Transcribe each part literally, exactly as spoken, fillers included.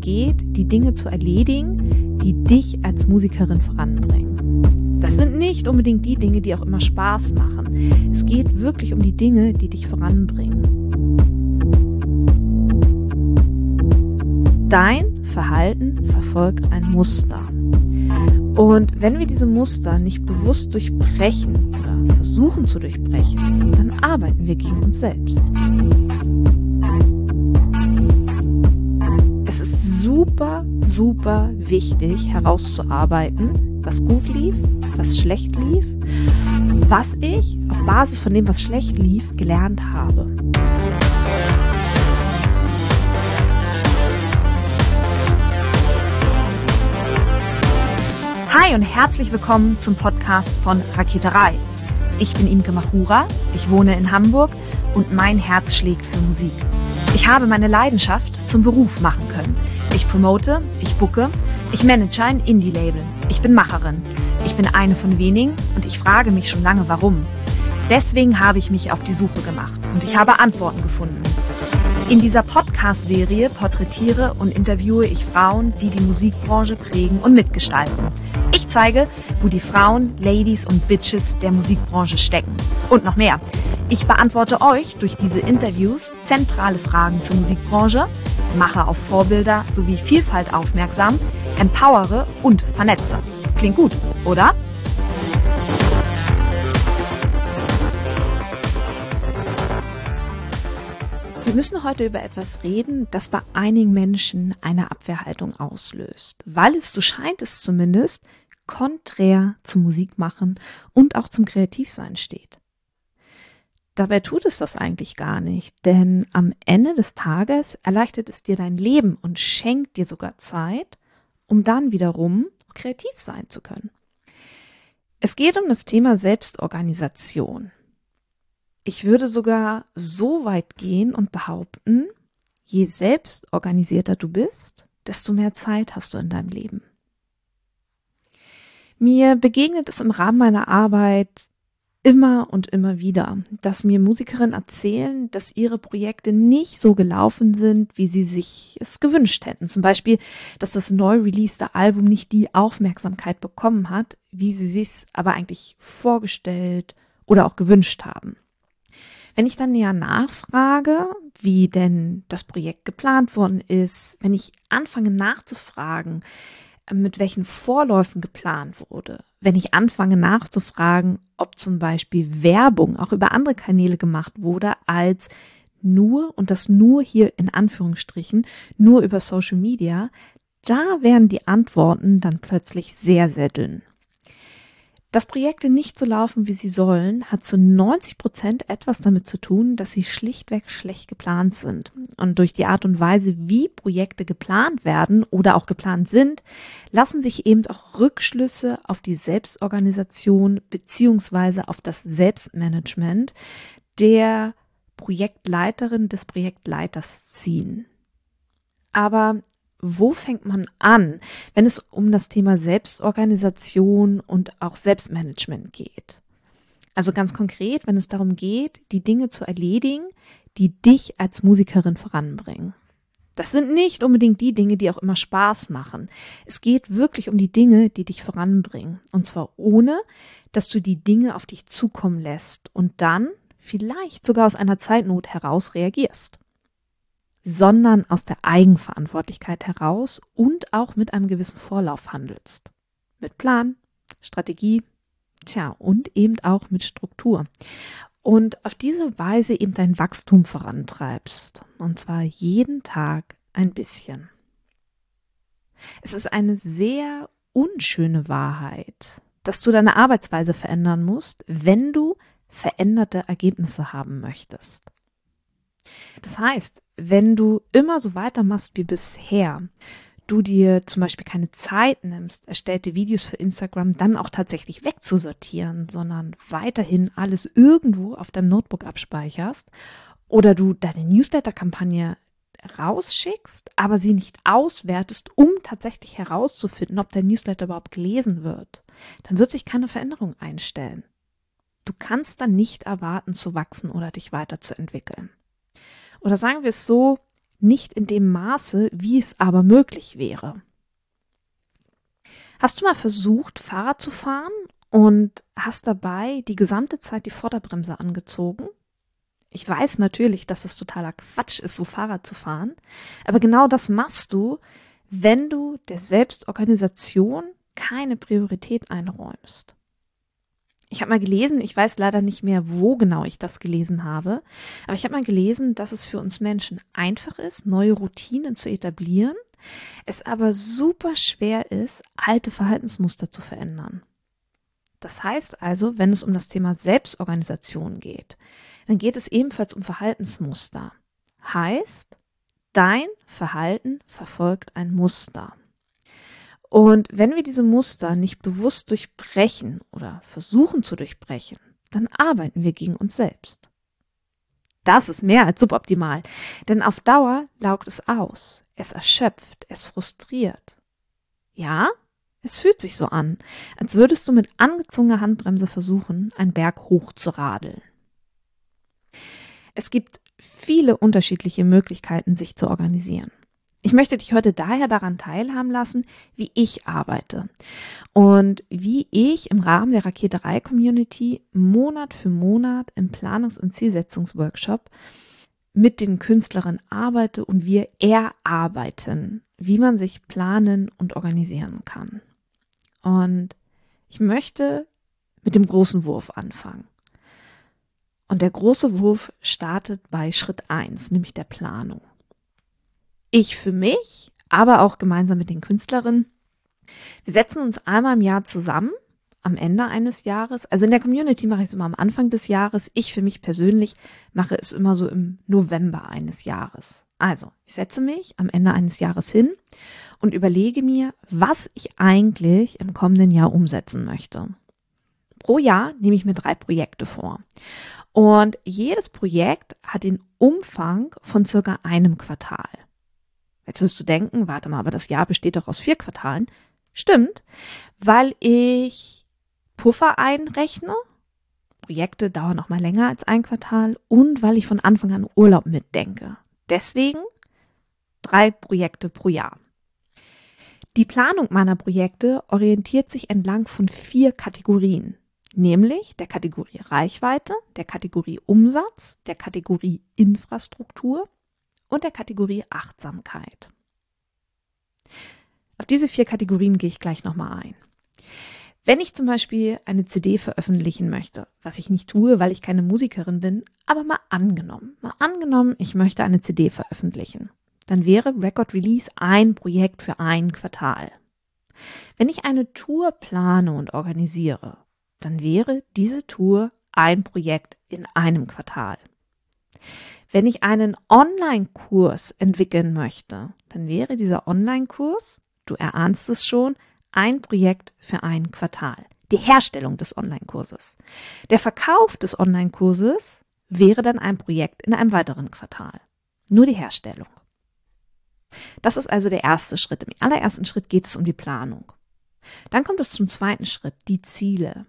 geht, die Dinge zu erledigen, die dich als Musikerin voranbringen. Das sind nicht unbedingt die Dinge, die auch immer Spaß machen. Es geht wirklich um die Dinge, die dich voranbringen. Dein Verhalten verfolgt ein Muster. Und wenn wir diese Muster nicht bewusst durchbrechen oder versuchen zu durchbrechen, dann arbeiten wir gegen uns selbst. Es ist super, super wichtig herauszuarbeiten, was gut lief, was schlecht lief, was ich auf Basis von dem, was schlecht lief, gelernt habe. Hi und herzlich willkommen zum Podcast von Raketerei. Ich bin Imke Machura, ich wohne in Hamburg und mein Herz schlägt für Musik. Ich habe meine Leidenschaft zum Beruf machen können. Ich promote, ich booke, ich manage ein Indie-Label. Ich bin Macherin. Ich bin eine von wenigen und ich frage mich schon lange, warum. Deswegen habe ich mich auf die Suche gemacht und ich habe Antworten gefunden. In dieser Podcast-Serie porträtiere und interviewe ich Frauen, die die Musikbranche prägen und mitgestalten. Ich zeige, wo die Frauen, Ladies und Bitches der Musikbranche stecken. Und noch mehr. Ich beantworte euch durch diese Interviews zentrale Fragen zur Musikbranche, mache auf Vorbilder sowie Vielfalt aufmerksam, empowere und vernetze. Klingt gut, oder? Wir müssen heute über etwas reden, das bei einigen Menschen eine Abwehrhaltung auslöst, weil es, so scheint es zumindest, konträr zum Musikmachen und auch zum Kreativsein steht. Dabei tut es das eigentlich gar nicht, denn am Ende des Tages erleichtert es dir dein Leben und schenkt dir sogar Zeit, um dann wiederum kreativ sein zu können. Es geht um das Thema Selbstorganisation. Ich würde sogar so weit gehen und behaupten, je selbstorganisierter du bist, desto mehr Zeit hast du in deinem Leben. Mir begegnet es im Rahmen meiner Arbeit immer und immer wieder, dass mir Musikerinnen erzählen, dass ihre Projekte nicht so gelaufen sind, wie sie sich es gewünscht hätten. Zum Beispiel, dass das neu releaste Album nicht die Aufmerksamkeit bekommen hat, wie sie sich aber eigentlich vorgestellt oder auch gewünscht haben. Wenn ich dann näher nachfrage, wie denn das Projekt geplant worden ist, wenn ich anfange nachzufragen, mit welchen Vorläufen geplant wurde, wenn ich anfange nachzufragen, ob zum Beispiel Werbung auch über andere Kanäle gemacht wurde, als nur, und das nur hier in Anführungsstrichen, nur über Social Media, da werden die Antworten dann plötzlich sehr, sehr dünn. Dass Projekte nicht so laufen, wie sie sollen, hat zu neunzig Prozent etwas damit zu tun, dass sie schlichtweg schlecht geplant sind. Und durch die Art und Weise, wie Projekte geplant werden oder auch geplant sind, lassen sich eben auch Rückschlüsse auf die Selbstorganisation beziehungsweise auf das Selbstmanagement der Projektleiterin des Projektleiters ziehen. Aber wo fängt man an, wenn es um das Thema Selbstorganisation und auch Selbstmanagement geht? Also ganz konkret, wenn es darum geht, die Dinge zu erledigen, die dich als Musikerin voranbringen. Das sind nicht unbedingt die Dinge, die auch immer Spaß machen. Es geht wirklich um die Dinge, die dich voranbringen. Und zwar ohne, dass du die Dinge auf dich zukommen lässt und dann vielleicht sogar aus einer Zeitnot heraus reagierst, sondern aus der Eigenverantwortlichkeit heraus und auch mit einem gewissen Vorlauf handelst. Mit Plan, Strategie, tja, und eben auch mit Struktur. Und auf diese Weise eben dein Wachstum vorantreibst. Und zwar jeden Tag ein bisschen. Es ist eine sehr unschöne Wahrheit, dass du deine Arbeitsweise verändern musst, wenn du veränderte Ergebnisse haben möchtest. Das heißt, wenn du immer so weitermachst wie bisher, du dir zum Beispiel keine Zeit nimmst, erstellte Videos für Instagram dann auch tatsächlich wegzusortieren, sondern weiterhin alles irgendwo auf deinem Notebook abspeicherst oder du deine Newsletter-Kampagne rausschickst, aber sie nicht auswertest, um tatsächlich herauszufinden, ob dein Newsletter überhaupt gelesen wird, dann wird sich keine Veränderung einstellen. Du kannst dann nicht erwarten, zu wachsen oder dich weiterzuentwickeln. Oder sagen wir es so, nicht in dem Maße, wie es aber möglich wäre. Hast du mal versucht, Fahrrad zu fahren und hast dabei die gesamte Zeit die Vorderbremse angezogen? Ich weiß natürlich, dass es totaler Quatsch ist, so Fahrrad zu fahren, aber genau das machst du, wenn du der Selbstorganisation keine Priorität einräumst. Ich habe mal gelesen, ich weiß leider nicht mehr, wo genau ich das gelesen habe, aber ich habe mal gelesen, dass es für uns Menschen einfach ist, neue Routinen zu etablieren, es aber super schwer ist, alte Verhaltensmuster zu verändern. Das heißt also, wenn es um das Thema Selbstorganisation geht, dann geht es ebenfalls um Verhaltensmuster. Heißt, dein Verhalten verfolgt ein Muster. Und wenn wir diese Muster nicht bewusst durchbrechen oder versuchen zu durchbrechen, dann arbeiten wir gegen uns selbst. Das ist mehr als suboptimal, denn auf Dauer laugt es aus, es erschöpft, es frustriert. Ja, es fühlt sich so an, als würdest du mit angezogener Handbremse versuchen, einen Berg hoch zu radeln. Es gibt viele unterschiedliche Möglichkeiten, sich zu organisieren. Ich möchte dich heute daher daran teilhaben lassen, wie ich arbeite und wie ich im Rahmen der Raketerei-Community Monat für Monat im Planungs- und Zielsetzungsworkshop mit den Künstlerinnen arbeite und wir erarbeiten, wie man sich planen und organisieren kann. Und ich möchte mit dem großen Wurf anfangen. Und der große Wurf startet bei Schritt eins, nämlich der Planung. Ich für mich, aber auch gemeinsam mit den Künstlerinnen. Wir setzen uns einmal im Jahr zusammen, am Ende eines Jahres. Also in der Community mache ich es immer am Anfang des Jahres. Ich für mich persönlich mache es immer so im November eines Jahres. Also, ich setze mich am Ende eines Jahres hin und überlege mir, was ich eigentlich im kommenden Jahr umsetzen möchte. Pro Jahr nehme ich mir drei Projekte vor. Und jedes Projekt hat den Umfang von circa einem Quartal. Jetzt wirst du denken, warte mal, aber das Jahr besteht doch aus vier Quartalen. Stimmt, weil ich Puffer einrechne. Projekte dauern noch mal länger als ein Quartal und weil ich von Anfang an Urlaub mitdenke. Deswegen drei Projekte pro Jahr. Die Planung meiner Projekte orientiert sich entlang von vier Kategorien, nämlich der Kategorie Reichweite, der Kategorie Umsatz, der Kategorie Infrastruktur und der Kategorie Achtsamkeit. Auf diese vier Kategorien gehe ich gleich nochmal ein. Wenn ich zum Beispiel eine C D veröffentlichen möchte, was ich nicht tue, weil ich keine Musikerin bin, aber mal angenommen, mal angenommen, ich möchte eine C D veröffentlichen, dann wäre Record Release ein Projekt für ein Quartal. Wenn ich eine Tour plane und organisiere, dann wäre diese Tour ein Projekt in einem Quartal. Wenn ich einen Online-Kurs entwickeln möchte, dann wäre dieser Online-Kurs, du erahnst es schon, ein Projekt für ein Quartal. Die Herstellung des Online-Kurses. Der Verkauf des Online-Kurses wäre dann ein Projekt in einem weiteren Quartal. Nur die Herstellung. Das ist also der erste Schritt. Im allerersten Schritt geht es um die Planung. Dann kommt es zum zweiten Schritt, die Ziele.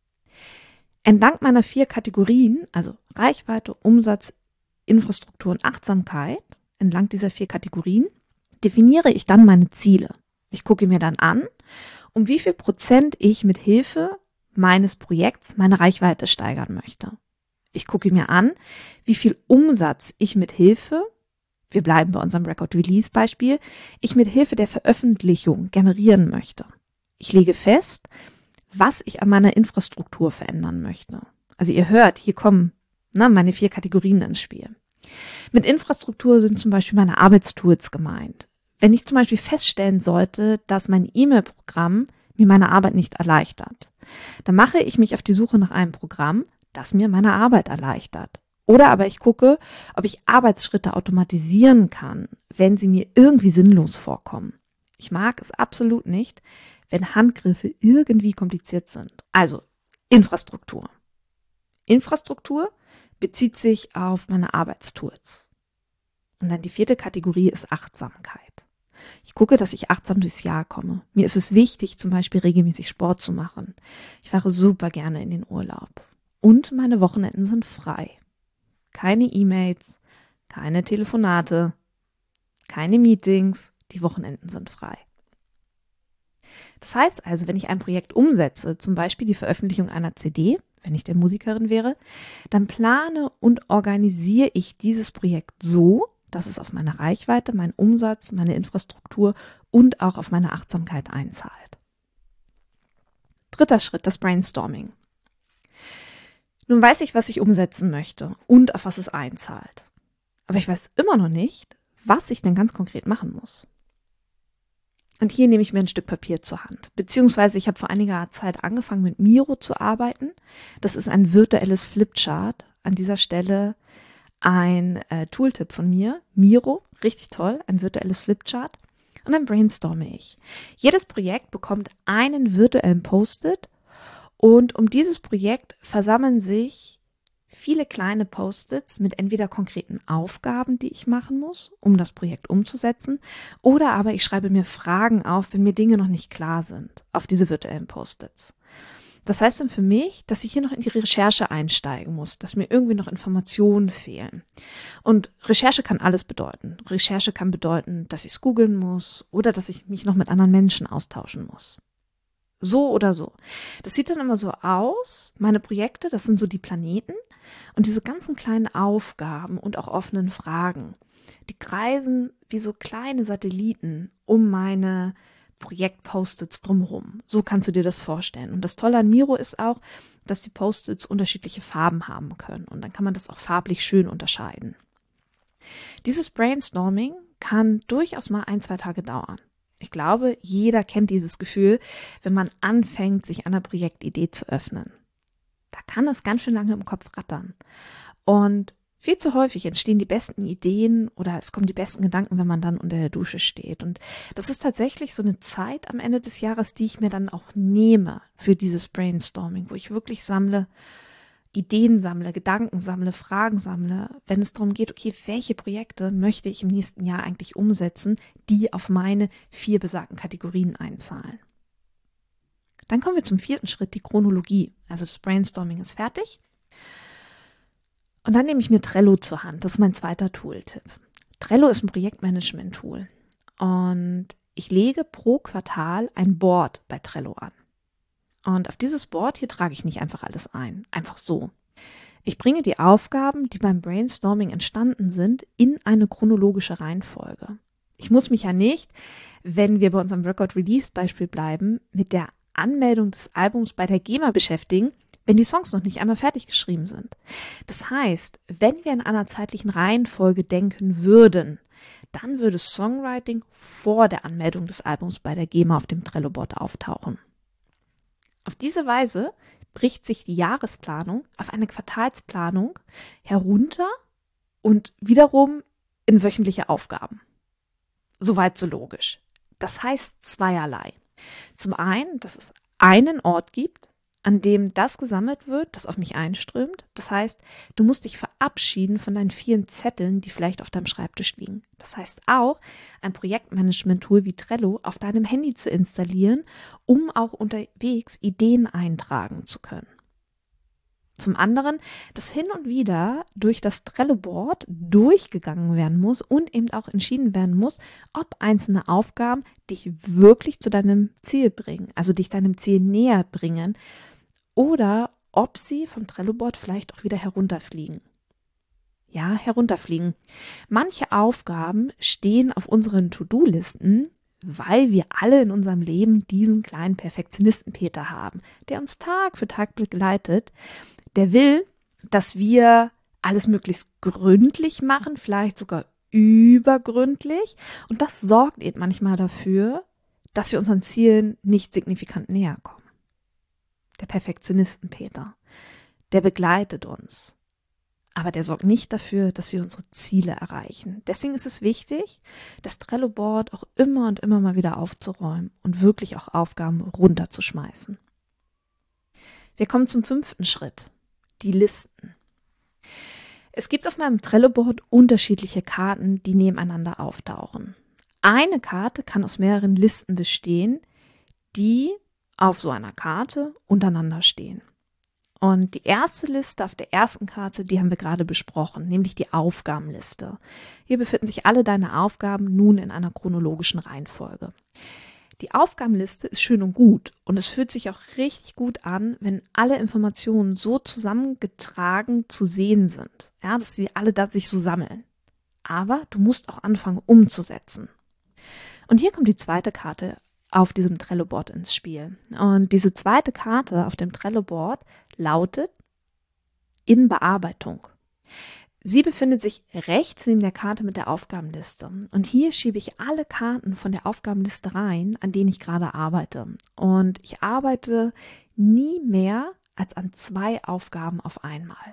Entlang meiner vier Kategorien, also Reichweite, Umsatz, Infrastruktur und Achtsamkeit, entlang dieser vier Kategorien, definiere ich dann meine Ziele. Ich gucke mir dann an, um wie viel Prozent ich mit Hilfe meines Projekts meine Reichweite steigern möchte. Ich gucke mir an, wie viel Umsatz ich mit Hilfe, wir bleiben bei unserem Record-Release-Beispiel, ich mit Hilfe der Veröffentlichung generieren möchte. Ich lege fest, was ich an meiner Infrastruktur verändern möchte. Also ihr hört, hier kommen ne, meine vier Kategorien ins Spiel. Mit Infrastruktur sind zum Beispiel meine Arbeitstools gemeint. Wenn ich zum Beispiel feststellen sollte, dass mein E-Mail-Programm mir meine Arbeit nicht erleichtert, dann mache ich mich auf die Suche nach einem Programm, das mir meine Arbeit erleichtert. Oder aber ich gucke, ob ich Arbeitsschritte automatisieren kann, wenn sie mir irgendwie sinnlos vorkommen. Ich mag es absolut nicht, wenn Handgriffe irgendwie kompliziert sind. Also Infrastruktur. Infrastruktur bezieht sich auf meine Arbeitstools. Und dann die vierte Kategorie ist Achtsamkeit. Ich gucke, dass ich achtsam durchs Jahr komme. Mir ist es wichtig, zum Beispiel regelmäßig Sport zu machen. Ich fahre super gerne in den Urlaub. Und meine Wochenenden sind frei. Keine E-Mails, keine Telefonate, keine Meetings, die Wochenenden sind frei. Das heißt also, wenn ich ein Projekt umsetze, zum Beispiel die Veröffentlichung einer C D, wenn ich denn Musikerin wäre, dann plane und organisiere ich dieses Projekt so, dass es auf meine Reichweite, meinen Umsatz, meine Infrastruktur und auch auf meine Achtsamkeit einzahlt. Dritter Schritt, das Brainstorming. Nun weiß ich, was ich umsetzen möchte und auf was es einzahlt. Aber ich weiß immer noch nicht, was ich denn ganz konkret machen muss. Und hier nehme ich mir ein Stück Papier zur Hand. Beziehungsweise ich habe vor einiger Zeit angefangen, mit Miro zu arbeiten. Das ist ein virtuelles Flipchart. An dieser Stelle ein äh, Tooltip von mir. Miro, richtig toll, ein virtuelles Flipchart. Und dann brainstorme ich. Jedes Projekt bekommt einen virtuellen Post-it. Und um dieses Projekt versammeln sich viele kleine Post-its mit entweder konkreten Aufgaben, die ich machen muss, um das Projekt umzusetzen, oder aber ich schreibe mir Fragen auf, wenn mir Dinge noch nicht klar sind, auf diese virtuellen Post-its. Das heißt dann für mich, dass ich hier noch in die Recherche einsteigen muss, dass mir irgendwie noch Informationen fehlen. Und Recherche kann alles bedeuten. Recherche kann bedeuten, dass ich es googeln muss oder dass ich mich noch mit anderen Menschen austauschen muss. So oder so. Das sieht dann immer so aus, meine Projekte, das sind so die Planeten und diese ganzen kleinen Aufgaben und auch offenen Fragen, die kreisen wie so kleine Satelliten um meine Projekt-Post-its drumherum. So kannst du dir das vorstellen. Und das Tolle an Miro ist auch, dass die Post-its unterschiedliche Farben haben können und dann kann man das auch farblich schön unterscheiden. Dieses Brainstorming kann durchaus mal ein, zwei Tage dauern. Ich glaube, jeder kennt dieses Gefühl, wenn man anfängt, sich einer Projektidee zu öffnen. Da kann es ganz schön lange im Kopf rattern. Und viel zu häufig entstehen die besten Ideen oder es kommen die besten Gedanken, wenn man dann unter der Dusche steht. Und das ist tatsächlich so eine Zeit am Ende des Jahres, die ich mir dann auch nehme für dieses Brainstorming, wo ich wirklich sammle, Ideen sammle, Gedanken sammle, Fragen sammle, wenn es darum geht, okay, welche Projekte möchte ich im nächsten Jahr eigentlich umsetzen, die auf meine vier besagten Kategorien einzahlen. Dann kommen wir zum vierten Schritt, die Chronologie. Also das Brainstorming ist fertig. Und dann nehme ich mir Trello zur Hand. Das ist mein zweiter Tooltip. Trello ist ein Projektmanagement-Tool. Und ich lege pro Quartal ein Board bei Trello an. Und auf dieses Board hier trage ich nicht einfach alles ein, einfach so. Ich bringe die Aufgaben, die beim Brainstorming entstanden sind, in eine chronologische Reihenfolge. Ich muss mich ja nicht, wenn wir bei unserem Record-Release-Beispiel bleiben, mit der Anmeldung des Albums bei der GEMA beschäftigen, wenn die Songs noch nicht einmal fertig geschrieben sind. Das heißt, wenn wir in einer zeitlichen Reihenfolge denken würden, dann würde Songwriting vor der Anmeldung des Albums bei der GEMA auf dem Trello-Board auftauchen. Auf diese Weise bricht sich die Jahresplanung auf eine Quartalsplanung herunter und wiederum in wöchentliche Aufgaben. Soweit so logisch. Das heißt zweierlei. Zum einen, dass es einen Ort gibt, an dem das gesammelt wird, das auf mich einströmt. Das heißt, du musst dich verabschieden von deinen vielen Zetteln, die vielleicht auf deinem Schreibtisch liegen. Das heißt auch, ein Projektmanagement-Tool wie Trello auf deinem Handy zu installieren, um auch unterwegs Ideen eintragen zu können. Zum anderen, dass hin und wieder durch das Trello-Board durchgegangen werden muss und eben auch entschieden werden muss, ob einzelne Aufgaben dich wirklich zu deinem Ziel bringen, also dich deinem Ziel näher bringen oder ob sie vom Trello-Board vielleicht auch wieder herunterfliegen. Ja, herunterfliegen. Manche Aufgaben stehen auf unseren To-Do-Listen, weil wir alle in unserem Leben diesen kleinen Perfektionisten Peter haben, der uns Tag für Tag begleitet. Der will, dass wir alles möglichst gründlich machen, vielleicht sogar übergründlich. Und das sorgt eben manchmal dafür, dass wir unseren Zielen nicht signifikant näher kommen. Der Perfektionisten-Peter, der begleitet uns. Aber der sorgt nicht dafür, dass wir unsere Ziele erreichen. Deswegen ist es wichtig, das Trello-Board auch immer und immer mal wieder aufzuräumen und wirklich auch Aufgaben runterzuschmeißen. Wir kommen zum fünften Schritt. Die Listen. Es gibt auf meinem Trello-Board unterschiedliche Karten, die nebeneinander auftauchen. Eine Karte kann aus mehreren Listen bestehen, die auf so einer Karte untereinander stehen. Und die erste Liste auf der ersten Karte, die haben wir gerade besprochen, nämlich die Aufgabenliste. Hier befinden sich alle deine Aufgaben nun in einer chronologischen Reihenfolge. Die Aufgabenliste ist schön und gut und es fühlt sich auch richtig gut an, wenn alle Informationen so zusammengetragen zu sehen sind, ja, dass sie alle da sich so sammeln. Aber du musst auch anfangen umzusetzen. Und hier kommt die zweite Karte auf diesem Trello-Board ins Spiel. Und diese zweite Karte auf dem Trello-Board lautet in Bearbeitung. Sie befindet sich rechts neben der Karte mit der Aufgabenliste. Und hier schiebe ich alle Karten von der Aufgabenliste rein, an denen ich gerade arbeite. Und ich arbeite nie mehr als an zwei Aufgaben auf einmal.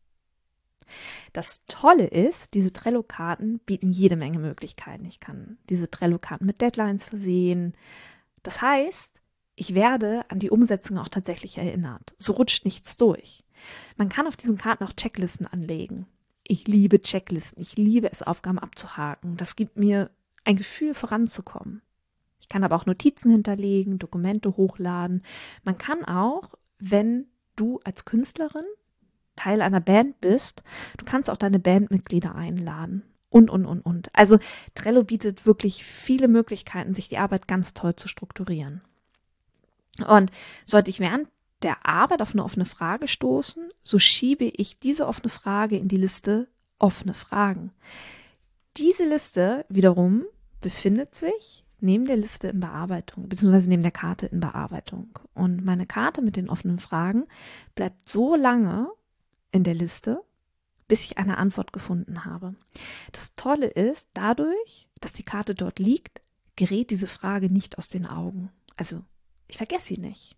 Das Tolle ist, diese Trello-Karten bieten jede Menge Möglichkeiten. Ich kann diese Trello-Karten mit Deadlines versehen. Das heißt, ich werde an die Umsetzung auch tatsächlich erinnert. So rutscht nichts durch. Man kann auf diesen Karten auch Checklisten anlegen. Ich liebe Checklisten. Ich liebe es, Aufgaben abzuhaken. Das gibt mir ein Gefühl, voranzukommen. Ich kann aber auch Notizen hinterlegen, Dokumente hochladen. Man kann auch, wenn du als Künstlerin Teil einer Band bist, du kannst auch deine Bandmitglieder einladen und, und, und, und. Also Trello bietet wirklich viele Möglichkeiten, sich die Arbeit ganz toll zu strukturieren. Und sollte ich während der Arbeit auf eine offene Frage stoßen, so schiebe ich diese offene Frage in die Liste offene Fragen. Diese Liste wiederum befindet sich neben der Liste in Bearbeitung, beziehungsweise neben der Karte in Bearbeitung. Und meine Karte mit den offenen Fragen bleibt so lange in der Liste, bis ich eine Antwort gefunden habe. Das Tolle ist, dadurch, dass die Karte dort liegt, gerät diese Frage nicht aus den Augen. Also, ich vergesse sie nicht.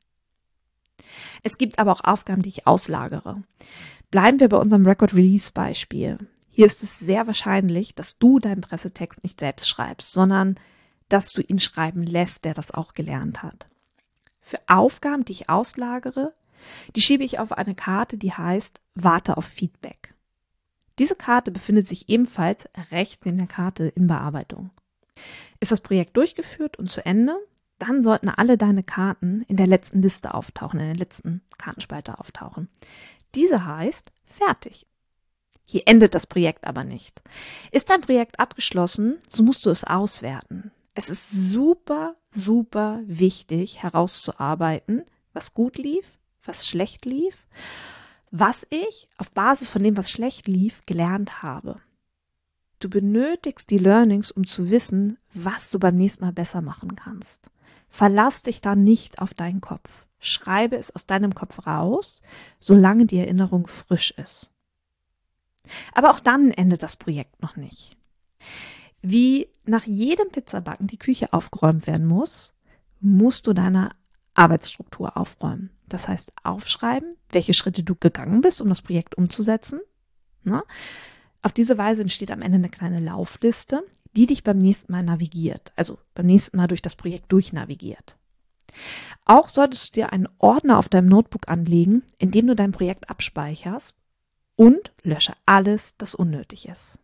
Es gibt aber auch Aufgaben, die ich auslagere. Bleiben wir bei unserem Record-Release-Beispiel. Hier ist es sehr wahrscheinlich, dass du deinen Pressetext nicht selbst schreibst, sondern dass du ihn schreiben lässt, der das auch gelernt hat. Für Aufgaben, die ich auslagere, die schiebe ich auf eine Karte, die heißt Warte auf Feedback. Diese Karte befindet sich ebenfalls rechts neben der Karte in Bearbeitung. Ist das Projekt durchgeführt und zu Ende, dann sollten alle deine Karten in der letzten Liste auftauchen, in der letzten Kartenspalte auftauchen. Diese heißt fertig. Hier endet das Projekt aber nicht. Ist dein Projekt abgeschlossen, so musst du es auswerten. Es ist super, super wichtig herauszuarbeiten, was gut lief, was schlecht lief, was ich auf Basis von dem, was schlecht lief, gelernt habe. Du benötigst die Learnings, um zu wissen, was du beim nächsten Mal besser machen kannst. Verlass dich da nicht auf deinen Kopf. Schreibe es aus deinem Kopf raus, solange die Erinnerung frisch ist. Aber auch dann endet das Projekt noch nicht. Wie nach jedem Pizzabacken die Küche aufgeräumt werden muss, musst du deine Arbeitsstruktur aufräumen. Das heißt, aufschreiben, welche Schritte du gegangen bist, um das Projekt umzusetzen. Na? Auf diese Weise entsteht am Ende eine kleine Laufliste, die dich beim nächsten Mal navigiert, also beim nächsten Mal durch das Projekt durchnavigiert. Auch solltest du dir einen Ordner auf deinem Notebook anlegen, in dem du dein Projekt abspeicherst und lösche alles, das unnötig ist.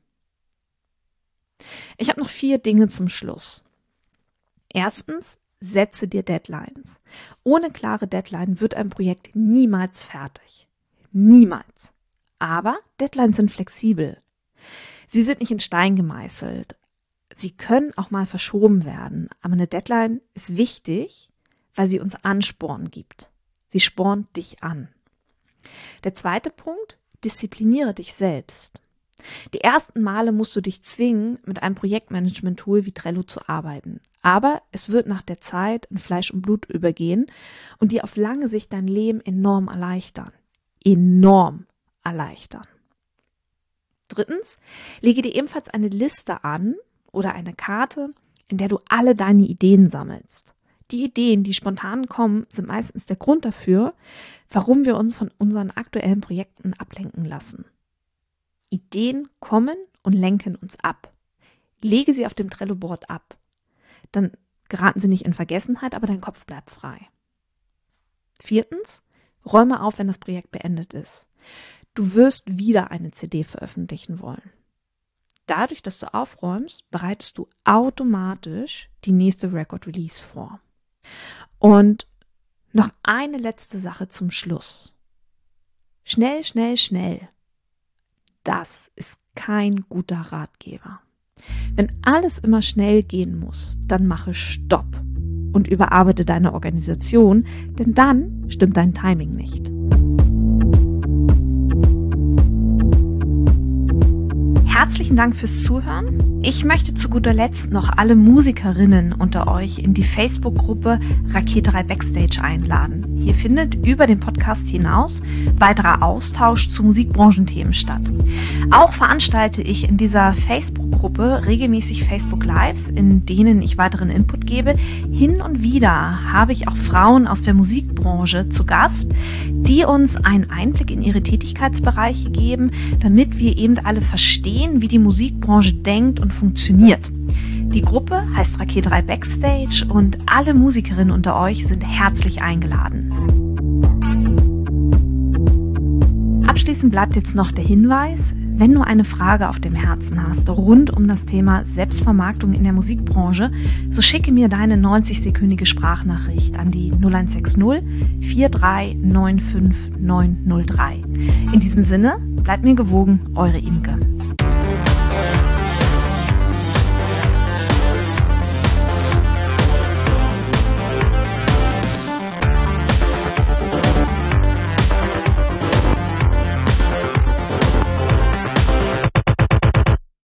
Ich habe noch vier Dinge zum Schluss. Erstens, setze dir Deadlines. Ohne klare Deadline wird ein Projekt niemals fertig. Niemals. Aber Deadlines sind flexibel. Sie sind nicht in Stein gemeißelt. Sie können auch mal verschoben werden. Aber eine Deadline ist wichtig, weil sie uns Ansporn gibt. Sie spornt dich an. Der zweite Punkt, diszipliniere dich selbst. Die ersten Male musst du dich zwingen, mit einem Projektmanagement-Tool wie Trello zu arbeiten. Aber es wird nach der Zeit in Fleisch und Blut übergehen und dir auf lange Sicht dein Leben enorm erleichtern. Enorm erleichtern. Drittens, lege dir ebenfalls eine Liste an oder eine Karte, in der du alle deine Ideen sammelst. Die Ideen, die spontan kommen, sind meistens der Grund dafür, warum wir uns von unseren aktuellen Projekten ablenken lassen. Ideen kommen und lenken uns ab. Lege sie auf dem Trello-Board ab. Dann geraten sie nicht in Vergessenheit, aber dein Kopf bleibt frei. Viertens, räume auf, wenn das Projekt beendet ist. Du wirst wieder eine C D veröffentlichen wollen. Dadurch, dass du aufräumst, bereitest du automatisch die nächste Record-Release vor. Und noch eine letzte Sache zum Schluss. Schnell, schnell, schnell. Das ist kein guter Ratgeber. Wenn alles immer schnell gehen muss, dann mache Stopp und überarbeite deine Organisation, denn dann stimmt dein Timing nicht. Herzlichen Dank fürs Zuhören. Ich möchte zu guter Letzt noch alle Musikerinnen unter euch in die Facebook-Gruppe Raketerei Backstage einladen. Hier findet über den Podcast hinaus weiterer Austausch zu Musikbranchenthemen statt. Auch veranstalte ich in dieser Facebook-Gruppe regelmäßig Facebook-Lives, in denen ich weiteren Input gebe. Hin und wieder habe ich auch Frauen aus der Musikbranche zu Gast, die uns einen Einblick in ihre Tätigkeitsbereiche geben, damit wir eben alle verstehen, wie die Musikbranche denkt und funktioniert. Die Gruppe heißt Raketerei Backstage und alle Musikerinnen unter euch sind herzlich eingeladen. Abschließend bleibt jetzt noch der Hinweis, wenn du eine Frage auf dem Herzen hast rund um das Thema Selbstvermarktung in der Musikbranche, so schicke mir deine neunzig-sekündige Sprachnachricht an die null eins sechs null vier drei neun fünf neun null drei. In diesem Sinne, bleibt mir gewogen, eure Imke.